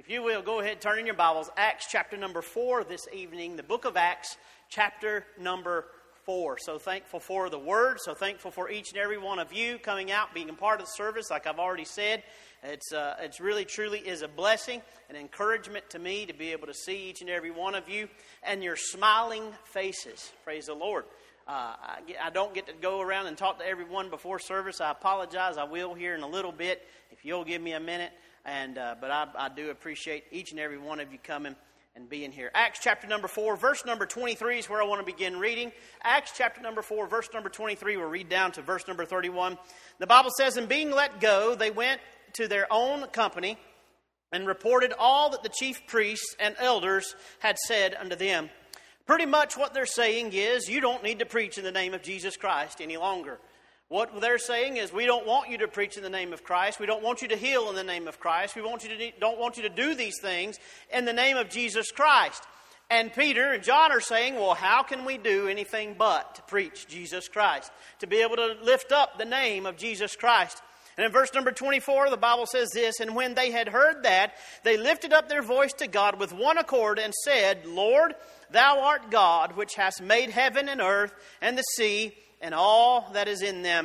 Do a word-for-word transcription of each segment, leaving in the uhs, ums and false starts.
If you will, go ahead and turn in your Bibles. Acts chapter number four this evening. The book of Acts chapter number four. So thankful for the Word. So thankful for each and every one of you coming out, being a part of the service. Like I've already said, it's uh, it's really, truly is a blessing, an encouragement to me to be able to see each and every one of you and your smiling faces. Praise the Lord. Uh, I, get, I don't get to go around and talk to everyone before service. I apologize. I will here in a little bit if you'll give me a minute. And uh, but I, I do appreciate each and every one of you coming and being here. Acts chapter number four, verse number twenty-three is where I want to begin reading. Acts chapter number four, verse number twenty-three. We'll read down to verse number thirty-one. The Bible says, "And being let go, they went to their own company and reported all that the chief priests and elders had said unto them." Pretty much what they're saying is, you don't need to preach in the name of Jesus Christ any longer. What they're saying is, we don't want you to preach in the name of Christ. We don't want you to heal in the name of Christ. We want you to don't want you to do these things in the name of Jesus Christ. And Peter and John are saying, well, how can we do anything but to preach Jesus Christ? To be able to lift up the name of Jesus Christ. And in verse number twenty-four, the Bible says this, "And when they had heard that, they lifted up their voice to God with one accord and said, Lord, Thou art God, which hast made heaven and earth and the sea, and all that is in them,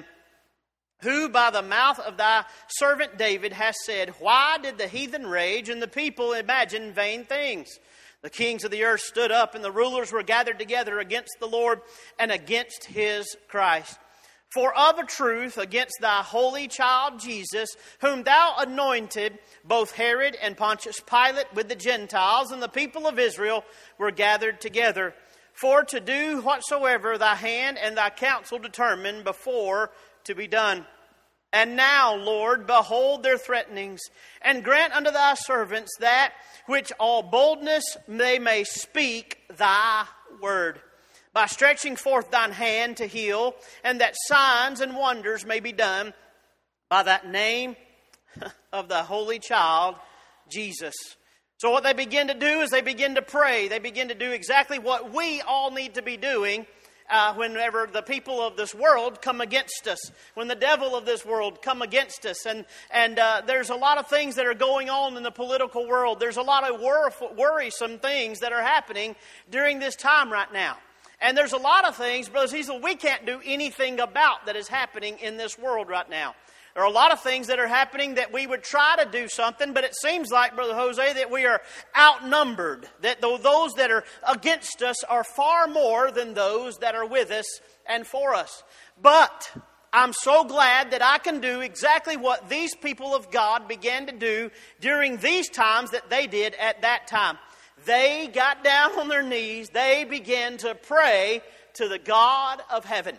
who by the mouth of thy servant David has said, Why did the heathen rage and the people imagine vain things? The kings of the earth stood up, and the rulers were gathered together against the Lord and against his Christ. For of a truth, against thy holy child Jesus, whom thou anointed, both Herod and Pontius Pilate with the Gentiles and the people of Israel were gathered together, for to do whatsoever thy hand and thy counsel determined before to be done. And now, Lord, behold their threatenings, and grant unto thy servants that which all boldness they may speak thy word, by stretching forth thine hand to heal, and that signs and wonders may be done by that name of the holy child, Jesus." So what they begin to do is they begin to pray. They begin to do exactly what we all need to be doing uh, whenever the people of this world come against us. When the devil of this world come against us. And, and uh, there's a lot of things that are going on in the political world. There's a lot of wor- worrisome things that are happening during this time right now. And there's a lot of things, Brother Cecil, we can't do anything about that is happening in this world right now. There are a lot of things that are happening that we would try to do something, but it seems like, Brother Jose, that we are outnumbered. That those that are against us are far more than those that are with us and for us. But I'm so glad that I can do exactly what these people of God began to do during these times that they did at that time. They got down on their knees. They began to pray to the God of heaven.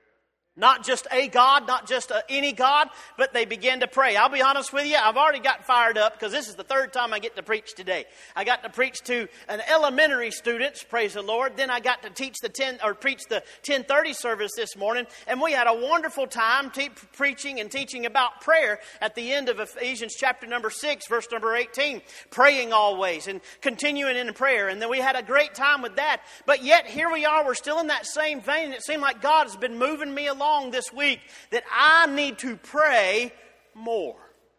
Not just a God, not just a, any God, but they began to pray. I'll be honest with you, I've already got fired up because this is the third time I get to preach today. I got to preach to an elementary students, praise the Lord. Then I got to teach the ten or preach the ten thirty service this morning, and we had a wonderful time te- preaching and teaching about prayer at the end of Ephesians chapter number six, verse number eighteen. Praying always and continuing in prayer, and then we had a great time with that. But yet here we are, we're still in that same vein. It seemed like God has been moving me along this week that I need to pray more.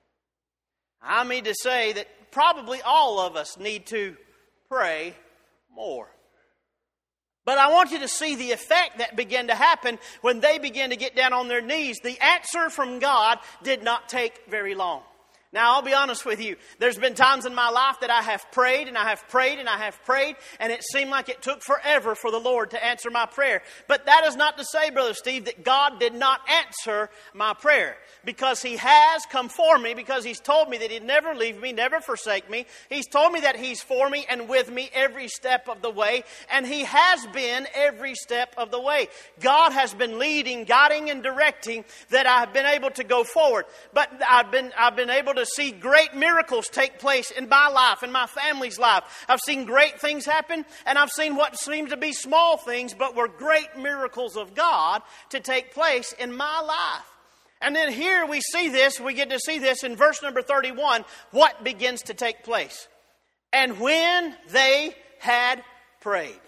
I mean to say that probably all of us need to pray more. But I want you to see the effect that began to happen when they began to get down on their knees. The answer from God did not take very long. Now, I'll be honest with you. There's been times in my life that I have prayed and I have prayed and I have prayed, and it seemed like it took forever for the Lord to answer my prayer. But that is not to say, Brother Steve, that God did not answer my prayer, because He has come for me, because He's told me that He'd never leave me, never forsake me. He's told me that He's for me and with me every step of the way, and He has been every step of the way. God has been leading, guiding, and directing that I've been able to go forward. But I've been I've been able to see great miracles take place in my life, in my family's life. I've seen great things happen, and I've seen what seemed to be small things, but were great miracles of God to take place in my life. And then here we see this, we get to see this in verse number thirty-one, what begins to take place. And when they had prayed.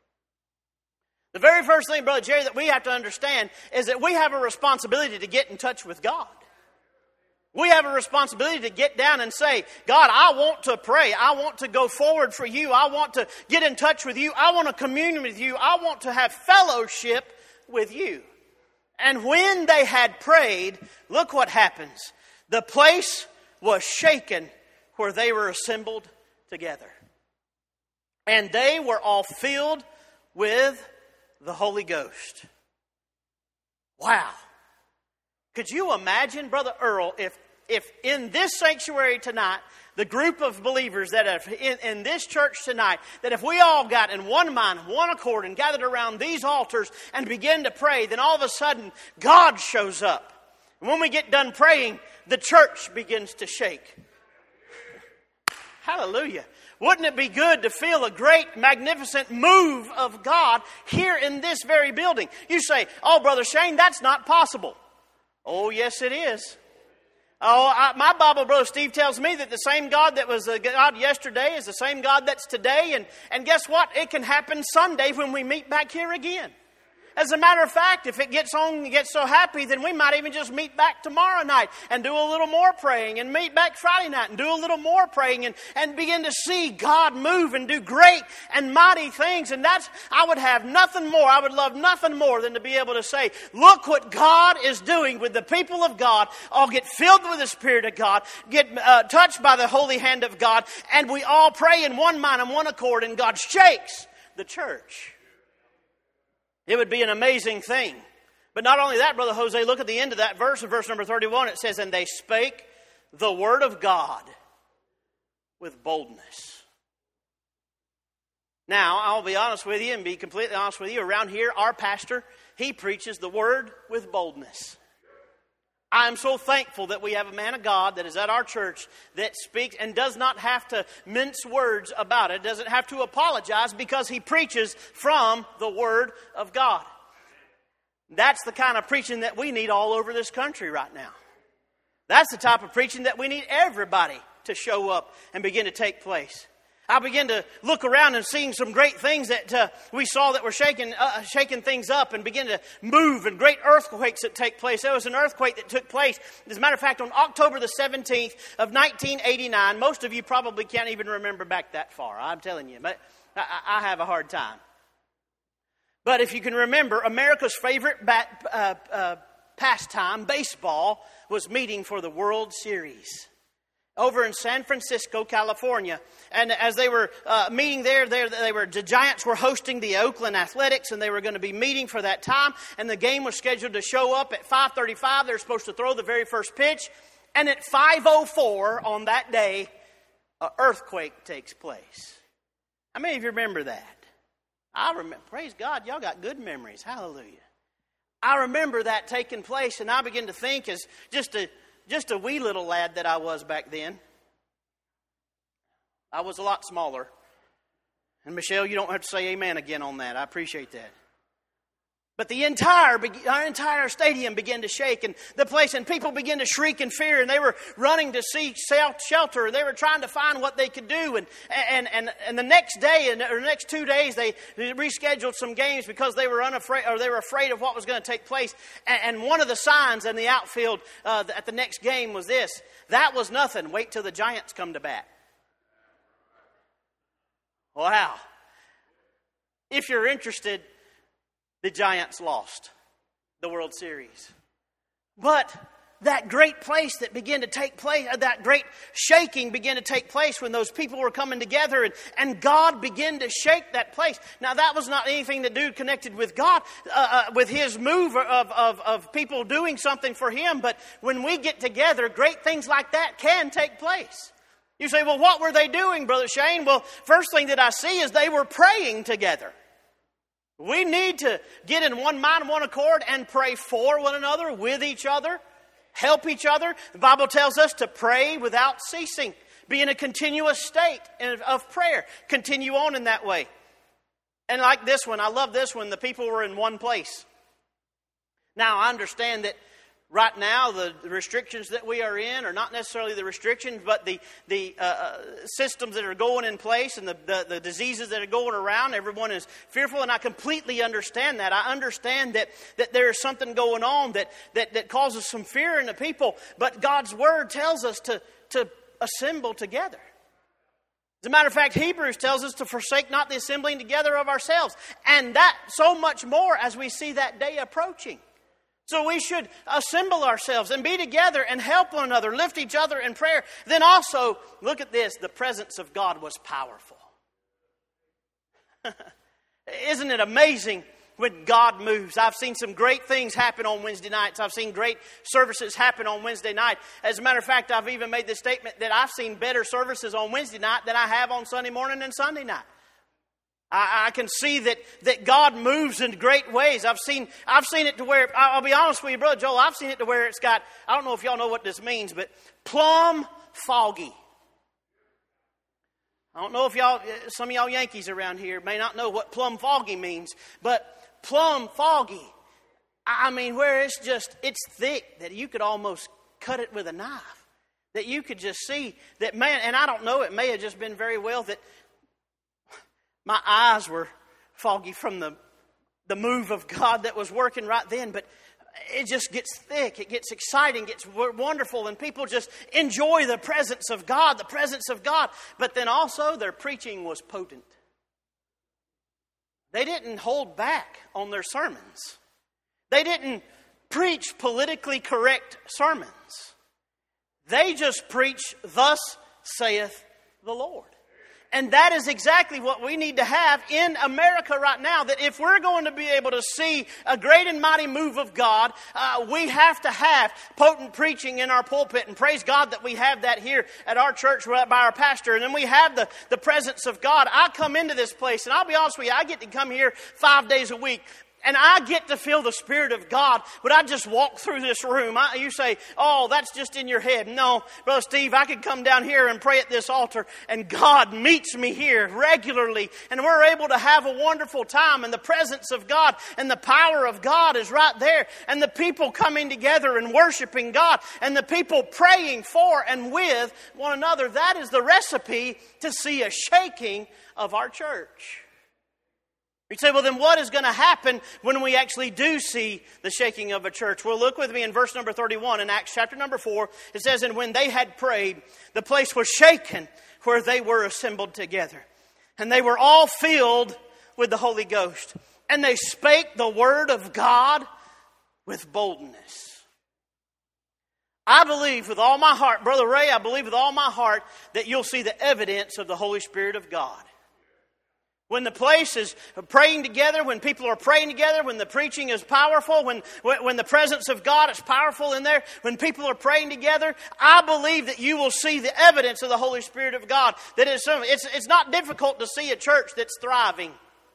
The very first thing, Brother Jerry, that we have to understand is that we have a responsibility to get in touch with God. We have a responsibility to get down and say, God, I want to pray. I want to go forward for you. I want to get in touch with you. I want to commune with you. I want to have fellowship with you. And when they had prayed, look what happens. The place was shaken where they were assembled together. And they were all filled with the Holy Ghost. Wow. Could you imagine, Brother Earl, if, if in this sanctuary tonight, the group of believers that have in, in this church tonight, that if we all got in one mind, one accord, and gathered around these altars and begin to pray, then all of a sudden God shows up. And when we get done praying, the church begins to shake. Hallelujah. Wouldn't it be good to feel a great, magnificent move of God here in this very building? You say, oh, Brother Shane, that's not possible. Oh, yes, it is. Oh, I, my Bible brother Steve tells me that the same God that was the God yesterday is the same God that's today. And, and guess what? It can happen Sunday when we meet back here again. As a matter of fact, if it gets on and gets so happy, then we might even just meet back tomorrow night and do a little more praying, and meet back Friday night and do a little more praying, and, and begin to see God move and do great and mighty things. And that's, I would have nothing more, I would love nothing more than to be able to say, look what God is doing with the people of God. All get filled with the Spirit of God, get uh, touched by the holy hand of God, and we all pray in one mind and one accord, and God shakes the church. It would be an amazing thing. But not only that, Brother Jose, look at the end of that verse, in verse number thirty-one. It says, and they spake the word of God with boldness. Now, I'll be honest with you and be completely honest with you. Around here, our pastor, he preaches the word with boldness. I am so thankful that we have a man of God that is at our church that speaks and does not have to mince words about it, doesn't have to apologize, because he preaches from the Word of God. That's the kind of preaching that we need all over this country right now. That's the type of preaching that we need everybody to show up and begin to take place. I began to look around and seeing some great things that uh, we saw that were shaking, uh, shaking things up and begin to move, and great earthquakes that take place. There was an earthquake that took place, as a matter of fact, on October the seventeenth of nineteen eighty-nine. Most of you probably can't even remember back that far, I'm telling you, but I, I have a hard time. But if you can remember, America's favorite bat, uh, uh, pastime, baseball, was meeting for the World Series over in San Francisco, California. And as they were uh, meeting there, there, they were the Giants were hosting the Oakland Athletics, and they were going to be meeting for that time. And the game was scheduled to show up at five thirty-five. They were supposed to throw the very first pitch. And at five oh four on that day, an earthquake takes place. How many of you remember that? I remember. Praise God, y'all got good memories. Hallelujah. I remember that taking place, and I began to think as just a Just a wee little lad that I was back then. I was a lot smaller. And Michelle, you don't have to say amen again on that. I appreciate that. But the entire our entire stadium began to shake, and the place, and people began to shriek in fear, and they were running to seek shelter. They were trying to find what they could do, and and and, and the next day, and or the next two days, they rescheduled some games because they were unafraid, or they were afraid of what was going to take place. And, and one of the signs in the outfield uh, at the next game was this: "That was nothing. Wait till the Giants come to bat." Wow! If you're interested, the Giants lost the World Series. But that great place that began to take place, that great shaking began to take place when those people were coming together, and, and God began to shake that place. Now, that was not anything to do connected with God, uh, uh, with His move of, of, of people doing something for Him. But when we get together, great things like that can take place. You say, well, what were they doing, Brother Shane? Well, first thing that I see is they were praying together. We need to get in one mind, one accord, and pray for one another, with each other, help each other. The Bible tells us to pray without ceasing. Be in a continuous state of prayer. Continue on in that way. And like this one, I love this one, the people were in one place. Now, I understand that Right now, the restrictions that we are in are not necessarily the restrictions, but the the uh, systems that are going in place and the, the, the diseases that are going around. Everyone is fearful, and I completely understand that. I understand that, that there is something going on that, that, that causes some fear in the people, but God's Word tells us to, to assemble together. As a matter of fact, Hebrews tells us to forsake not the assembling together of ourselves, and that so much more as we see that day approaching. So we should assemble ourselves and be together and help one another, lift each other in prayer. Then also, look at this, the presence of God was powerful. Isn't it amazing when God moves? I've seen some great things happen on Wednesday nights. I've seen great services happen on Wednesday night. As a matter of fact, I've even made the statement that I've seen better services on Wednesday night than I have on Sunday morning and Sunday night. I can see that, that God moves in great ways. I've seen I've seen it to where, I'll be honest with you, Brother Joel, I've seen it to where it's got, I don't know if y'all know what this means, but plumb foggy. I don't know if y'all, some of y'all Yankees around here may not know what plumb foggy means, but plumb foggy, I mean, where it's just, it's thick that you could almost cut it with a knife. That you could just see that, man, and I don't know, it may have just been very well that my eyes were foggy from the, the move of God that was working right then. But it just gets thick. It gets exciting. It gets wonderful. And people just enjoy the presence of God, the presence of God. But then also their preaching was potent. They didn't hold back on their sermons. They didn't preach politically correct sermons. They just preach, thus saith the Lord. And that is exactly what we need to have in America right now. That if we're going to be able to see a great and mighty move of God, uh, we have to have potent preaching in our pulpit. And praise God that we have that here at our church by our pastor. And then we have the, the presence of God. I come into this place, and I'll be honest with you, I get to come here five days a week. And I get to feel the Spirit of God, but I just walk through this room. I, you say, oh, that's just in your head. No, Brother Steve, I could come down here and pray at this altar, and God meets me here regularly. And we're able to have a wonderful time, and the presence of God and the power of God is right there. And the people coming together and worshiping God, and the people praying for and with one another. That is the recipe to see a shaking of our church. You say, well, then what is going to happen when we actually do see the shaking of a church? Well, look with me in verse number thirty-one in Acts chapter number four. It says, and when they had prayed, the place was shaken where they were assembled together. And they were all filled with the Holy Ghost. And they spake the word of God with boldness. I believe with all my heart, Brother Ray, I believe with all my heart that you'll see the evidence of the Holy Spirit of God. When the place is praying together, when people are praying together, when the preaching is powerful, when, when the presence of God is powerful in there, when people are praying together, I believe that you will see the evidence of the Holy Spirit of God. That is, it's, it's not difficult to see a church that's thriving.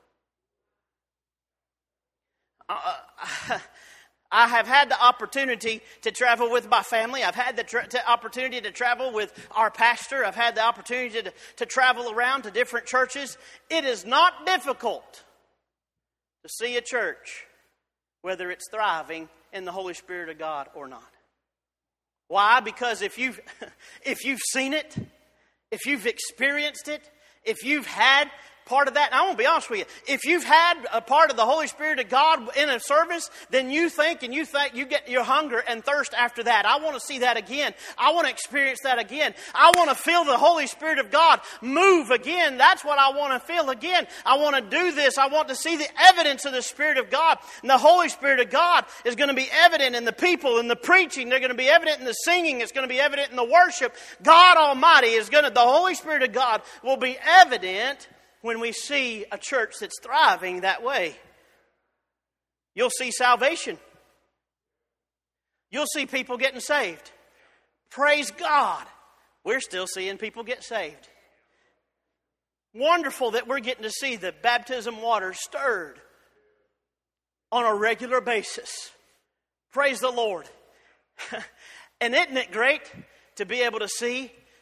Uh, I have had the opportunity to travel with my family. I've had the tra- t- opportunity to travel with our pastor. I've had the opportunity to, to travel around to different churches. It is not difficult to see a church, whether it's thriving in the Holy Spirit of God or not. Why? Because if you've, if you've seen it, if you've experienced it, if you've had part of that, and I want to be honest with you, if you've had a part of the Holy Spirit of God in a service, then you think and you think you get your hunger and thirst after that. I want to see that again. I want to experience that again. I want to feel the Holy Spirit of God move again. That's what I want to feel again. I want to do this. I want to see the evidence of the Spirit of God. And the Holy Spirit of God is going to be evident in the people, in the preaching. They're going to be evident in the singing. It's going to be evident in the worship. God Almighty is going to, the Holy Spirit of God will be evident when we see a church that's thriving that way. You'll see salvation. You'll see people getting saved. Praise God. We're still seeing people get saved. Wonderful that we're getting to see the baptism water stirred on a regular basis. Praise the Lord. And isn't it great to be able to see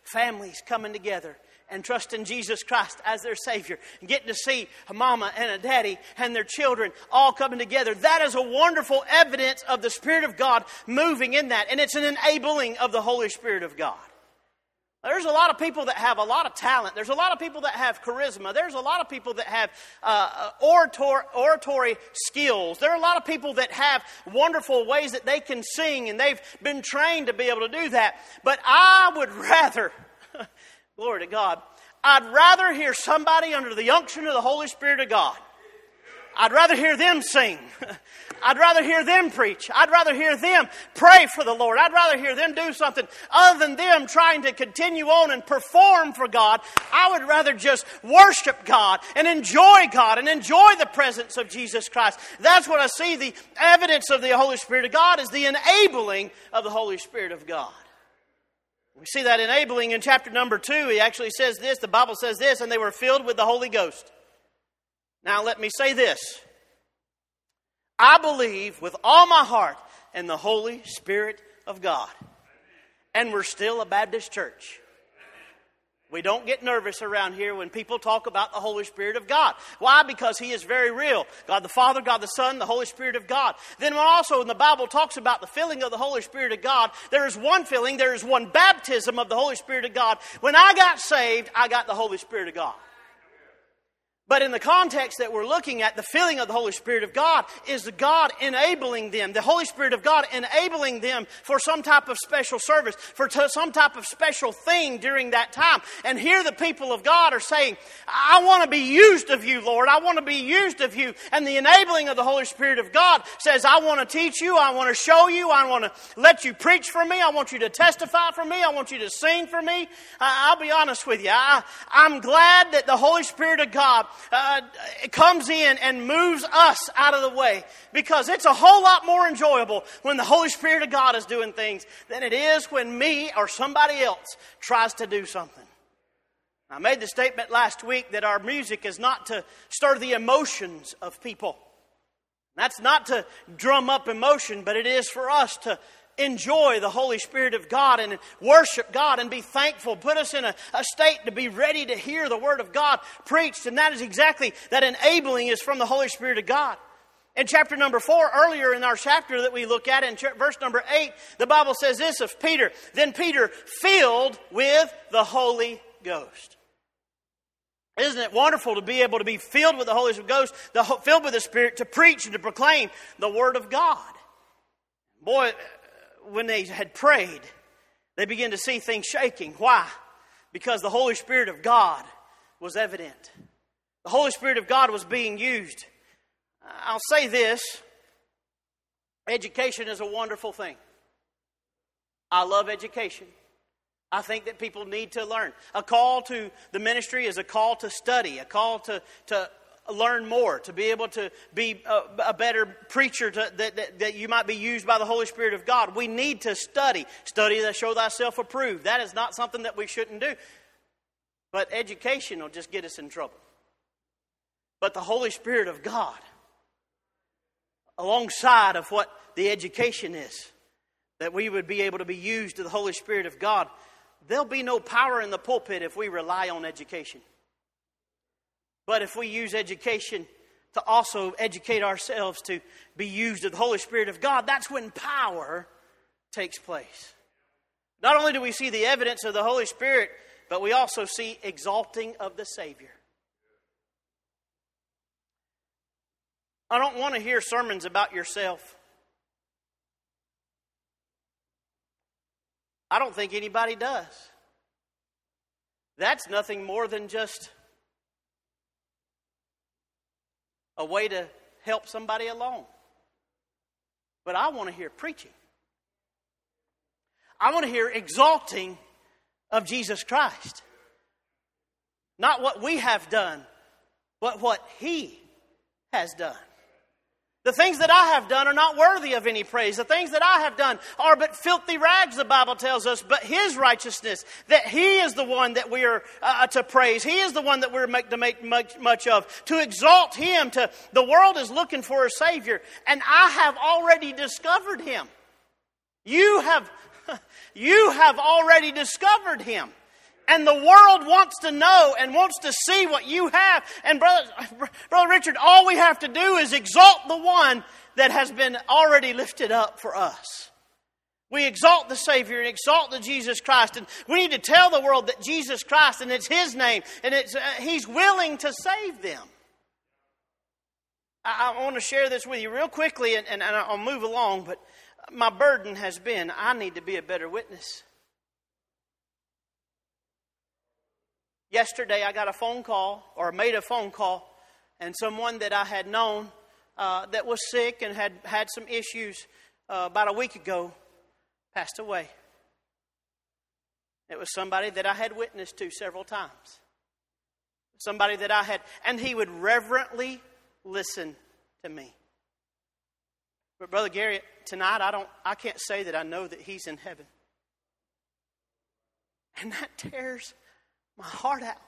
families coming together and trusting Jesus Christ as their Savior, and getting to see a mama and a daddy and their children all coming together. That is a wonderful evidence of the Spirit of God moving in that, and it's an enabling of the Holy Spirit of God. There's a lot of people that have a lot of talent. There's a lot of people that have charisma. There's a lot of people that have uh, orator, oratory skills. There are a lot of people that have wonderful ways that they can sing, and they've been trained to be able to do that. But I would rather, glory to God, I'd rather hear somebody under the unction of the Holy Spirit of God. I'd rather hear them sing. I'd rather hear them preach. I'd rather hear them pray for the Lord. I'd rather hear them do something other than them trying to continue on and perform for God. I would rather just worship God and enjoy God and enjoy the presence of Jesus Christ. That's what I see. The evidence of the Holy Spirit of God is the enabling of the Holy Spirit of God. We see that enabling in chapter number two. He actually says this, the Bible says this, and they were filled with the Holy Ghost. Now let me say this. I believe with all my heart in the Holy Spirit of God. And we're still a Baptist church. We don't get nervous around here when people talk about the Holy Spirit of God. Why? Because He is very real. God the Father, God the Son, the Holy Spirit of God. Then also when the Bible talks about the filling of the Holy Spirit of God, there is one filling, there is one baptism of the Holy Spirit of God. When I got saved, I got the Holy Spirit of God. But in the context that we're looking at, the filling of the Holy Spirit of God is the God enabling them, the Holy Spirit of God enabling them for some type of special service, for t- some type of special thing during that time. And here the people of God are saying, I want to be used of you, Lord. I want to be used of you. And the enabling of the Holy Spirit of God says, I want to teach you. I want to show you. I want to let you preach for me. I want you to testify for me. I want you to sing for me. Uh, I'll be honest with you. I, I'm glad that the Holy Spirit of God Uh, it comes in and moves us out of the way, because it's a whole lot more enjoyable when the Holy Spirit of God is doing things than it is when me or somebody else tries to do something. I made the statement last week that our music is not to stir the emotions of people. That's not to drum up emotion, but it is for us to enjoy the Holy Spirit of God and worship God and be thankful. Put us in a, a state to be ready to hear the Word of God preached. And that is exactly, that enabling is from the Holy Spirit of God. In chapter number four, earlier in our chapter that we look at, in verse number eight, the Bible says this of Peter. Then Peter filled with the Holy Ghost. Isn't it wonderful to be able to be filled with the Holy Ghost, the, filled with the Spirit, to preach and to proclaim the Word of God? Boy, when they had prayed, they began to see things shaking. Why? Because the Holy Spirit of God was evident. The Holy Spirit of God was being used. I'll say this. Education is a wonderful thing. I love education. I think that people need to learn. A call to the ministry is a call to study, a call to, to learn more, to be able to be a, a better preacher, to, that, that, that you might be used by the Holy Spirit of God. We need to study. Study to show thyself approved. That is not something that we shouldn't do. But education will just get us in trouble. But the Holy Spirit of God, alongside of what the education is, that we would be able to be used to the Holy Spirit of God, there'll be no power in the pulpit if we rely on education. But if we use education to also educate ourselves to be used of the Holy Spirit of God, that's when power takes place. Not only do we see the evidence of the Holy Spirit, but we also see exalting of the Savior. I don't want to hear sermons about yourself. I don't think anybody does. That's nothing more than just a way to help somebody along. But I want to hear preaching. I want to hear exalting of Jesus Christ. Not what we have done, but what He has done. The things that I have done are not worthy of any praise. The things that I have done are but filthy rags, the Bible tells us. But His righteousness, that He is the one that we are uh, to praise. He is the one that we're make, to make much, much of. To exalt Him. To the world is looking for a Savior. And I have already discovered Him. You have, you have already discovered Him. And the world wants to know and wants to see what you have. And brother, brother Richard, all we have to do is exalt the one that has been already lifted up for us. We exalt the Savior and exalt the Jesus Christ. And we need to tell the world that Jesus Christ, and it's His name, and it's uh, He's willing to save them. I, I want to share this with you real quickly, and, and, and I'll move along, but my burden has been, I need to be a better witness. Yesterday I got a phone call, or made a phone call, and someone that I had known uh, that was sick and had had some issues uh, about a week ago passed away. It was somebody that I had witnessed to several times. Somebody that I had, and he would reverently listen to me. But Brother Gary, tonight I don't, I can't say that I know that he's in heaven. And that tears my heart out.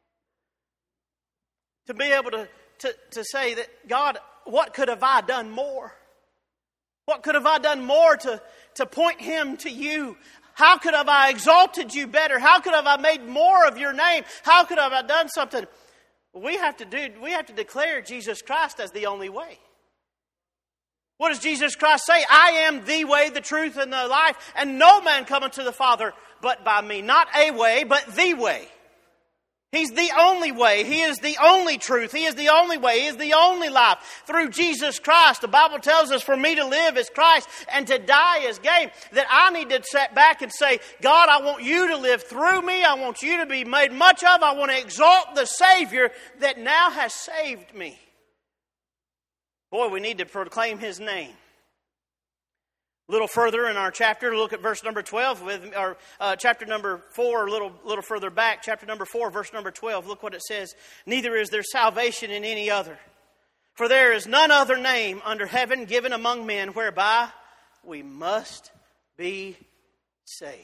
To be able to, to, to say that, God, what could have I done more? What could have I done more to, to point him to you? How could have I exalted you better? How could have I made more of your name? How could have I done something? We have to do, we have to declare Jesus Christ as the only way. What does Jesus Christ say? I am the way, the truth, and the life, and no man cometh to the Father but by me. Not a way, but the way. He's the only way. He is the only truth. He is the only way. He is the only life. Through Jesus Christ. The Bible tells us for me to live is Christ and to die is gain. That I need to sit back and say, God, I want you to live through me. I want you to be made much of. I want to exalt the Savior that now has saved me. Boy, we need to proclaim His name. A little further in our chapter, look at verse number twelve, with, or uh, chapter number four, a little, little further back, chapter number four, verse number twelve. Look what it says. Neither is there salvation in any other. For there is none other name under heaven given among men whereby we must be saved.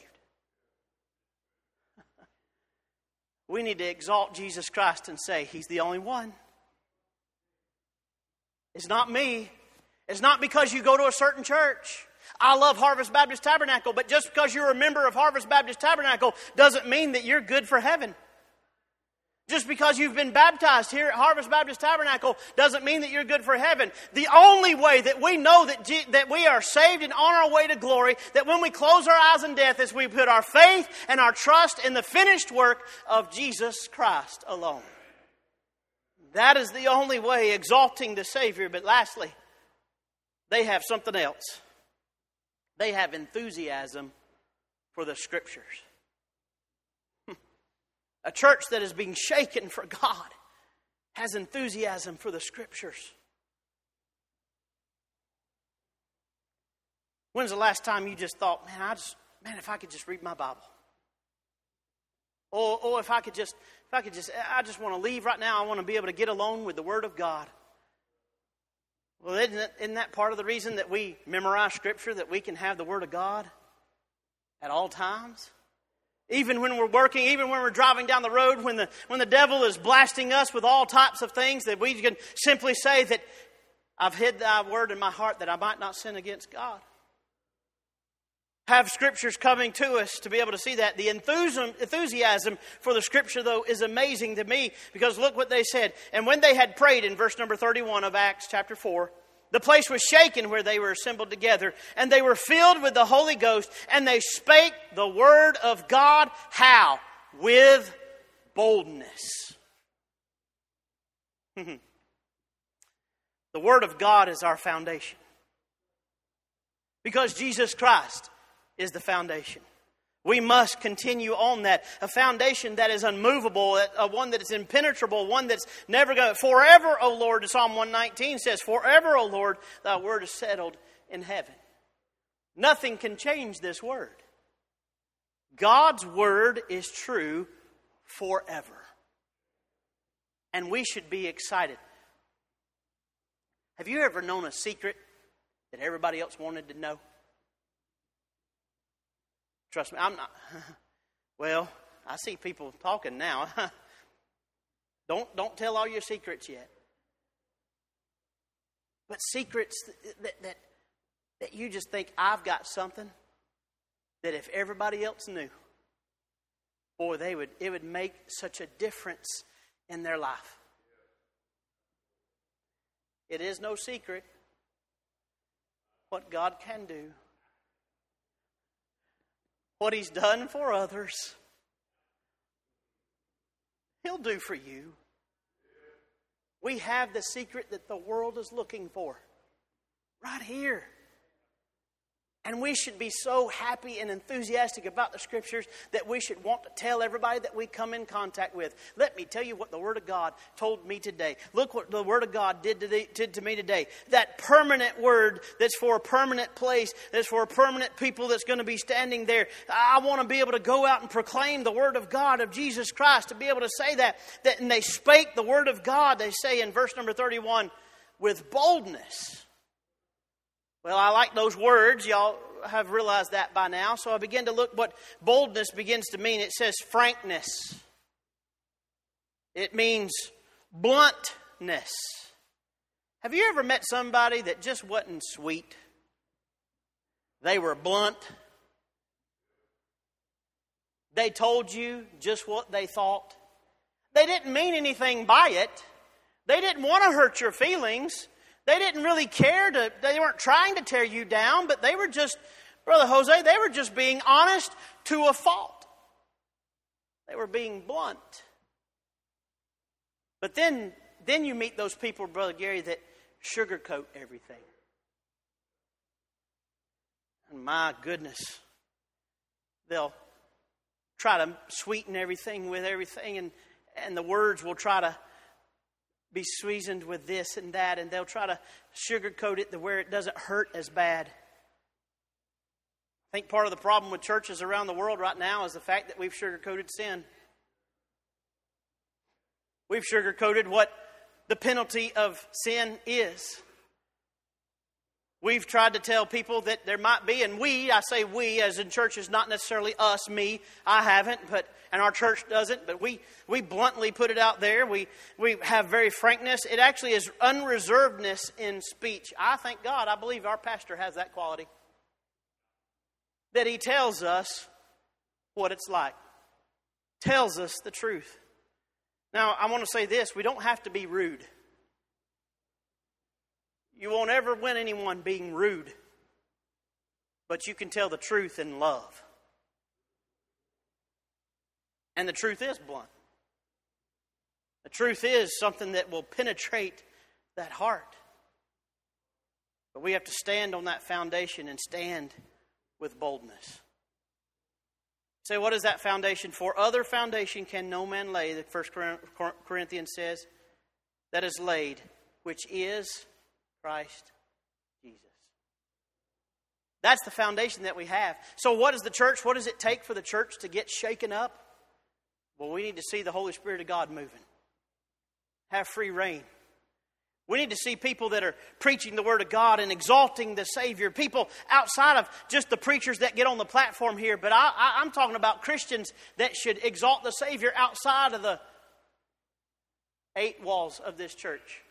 We need to exalt Jesus Christ and say, He's the only one. It's not me. It's not because you go to a certain church. I love Harvest Baptist Tabernacle, but just because you're a member of Harvest Baptist Tabernacle doesn't mean that you're good for heaven. Just because you've been baptized here at Harvest Baptist Tabernacle doesn't mean that you're good for heaven. The only way that we know that, G- that we are saved and on our way to glory, that when we close our eyes in death, is we put our faith and our trust in the finished work of Jesus Christ alone. That is the only way, exalting the Savior. But lastly, they have something else. They have enthusiasm for the Scriptures. A church that is being shaken for God has enthusiasm for the Scriptures. When's the last time you just thought, man, I just, man, if I could just read my Bible. Or, or if I could just, if I could just, I just want to leave right now. I want to be able to get alone with the Word of God. Well, isn't that, isn't that part of the reason that we memorize Scripture, that we can have the Word of God at all times? Even when we're working, even when we're driving down the road, when the, when the devil is blasting us with all types of things, that we can simply say that I've hid thy word in my heart that I might not sin against God. Have Scriptures coming to us to be able to see that. The enthusiasm, enthusiasm for the Scripture, though, is amazing to me, because look what they said. And when they had prayed, in verse number thirty-one of Acts chapter four, the place was shaken where they were assembled together, and they were filled with the Holy Ghost, and they spake the word of God. How? With boldness. The Word of God is our foundation. Because Jesus Christ is the foundation. We must continue on that. A foundation that is unmovable, a one that is impenetrable, one that's never going to... Forever, O Lord, Psalm one nineteen says, forever, O Lord, thy word is settled in heaven. Nothing can change this word. God's word is true forever. And we should be excited. Have you ever known a secret that everybody else wanted to know? Trust me, I'm not. Well, I see people talking now. don't, don't tell all your secrets yet. But secrets that, that, that you just think, I've got something that if everybody else knew, boy, they would it would make such a difference in their life. It is no secret what God can do. What He's done for others, He'll do for you. We have the secret that the world is looking for. Right here. And we should be so happy and enthusiastic about the Scriptures that we should want to tell everybody that we come in contact with. Let me tell you what the Word of God told me today. Look what the Word of God did to, the, did to me today. That permanent Word that's for a permanent place, that's for a permanent people that's going to be standing there. I want to be able to go out and proclaim the Word of God, of Jesus Christ, to be able to say that. that and they spake the Word of God, they say in verse number thirty-one, with boldness. Well, I like those words. Y'all have realized that by now. So I begin to look what boldness begins to mean. It says frankness. It means bluntness. Have you ever met somebody that just wasn't sweet? They were blunt. They told you just what they thought. They didn't mean anything by it. They didn't want to hurt your feelings. They didn't really care to, they weren't trying to tear you down, but they were just, Brother Jose, they were just being honest to a fault. They were being blunt. But then, then you meet those people, Brother Gary, that sugarcoat everything. And my goodness, they'll try to sweeten everything with everything, and, and the words will try to be seasoned with this and that, and they'll try to sugarcoat it to where it doesn't hurt as bad. I think part of the problem with churches around the world right now is the fact that we've sugarcoated sin. We've sugarcoated what the penalty of sin is. We've tried to tell people that there might be, and we, I say we, as in churches, not necessarily us, me, I haven't, but and our church doesn't, but we, we bluntly put it out there. We, we have very frankness. It actually is unreservedness in speech. I thank God, I believe our pastor has that quality. That he tells us what it's like. Tells us the truth. Now, I want to say this, we don't have to be rude. You won't ever win anyone being rude, but you can tell the truth in love. And the truth is blunt. The truth is something that will penetrate that heart. But we have to stand on that foundation and stand with boldness. Say, what is that foundation for? Other foundation can no man lay, the First Corinthians says, that is laid, which is Christ Jesus. That's the foundation that we have. So what is the church? What does it take for the church to get shaken up? Well, we need to see the Holy Spirit of God moving. Have free reign. We need to see people that are preaching the Word of God and exalting the Savior. People outside of just the preachers that get on the platform here. But I, I, I'm talking about Christians that should exalt the Savior outside of the eight walls of this church.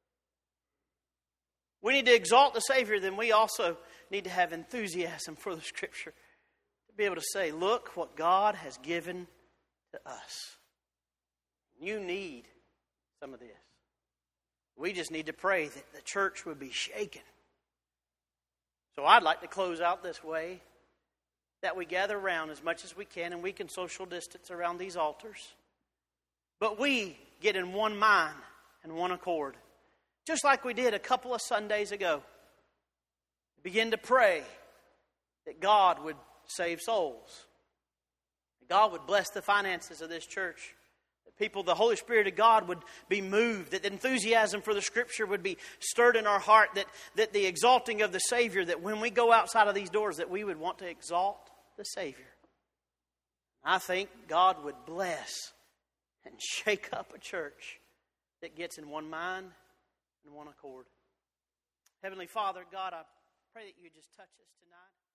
We need to exalt the Savior, then we also need to have enthusiasm for the Scripture. To be able to say, look what God has given to us. You need some of this. We just need to pray that the church would be shaken. So I'd like to close out this way, that we gather around as much as we can, and we can social distance around these altars. But we get in one mind and one accord. Just like we did a couple of Sundays ago. Begin to pray that God would save souls. That God would bless the finances of this church. That people, the Holy Spirit of God would be moved. That the enthusiasm for the Scripture would be stirred in our heart. That, that the exalting of the Savior, that when we go outside of these doors, that we would want to exalt the Savior. I think God would bless and shake up a church that gets in one mind and one accord. Heavenly Father, God, I pray that you just touch us tonight.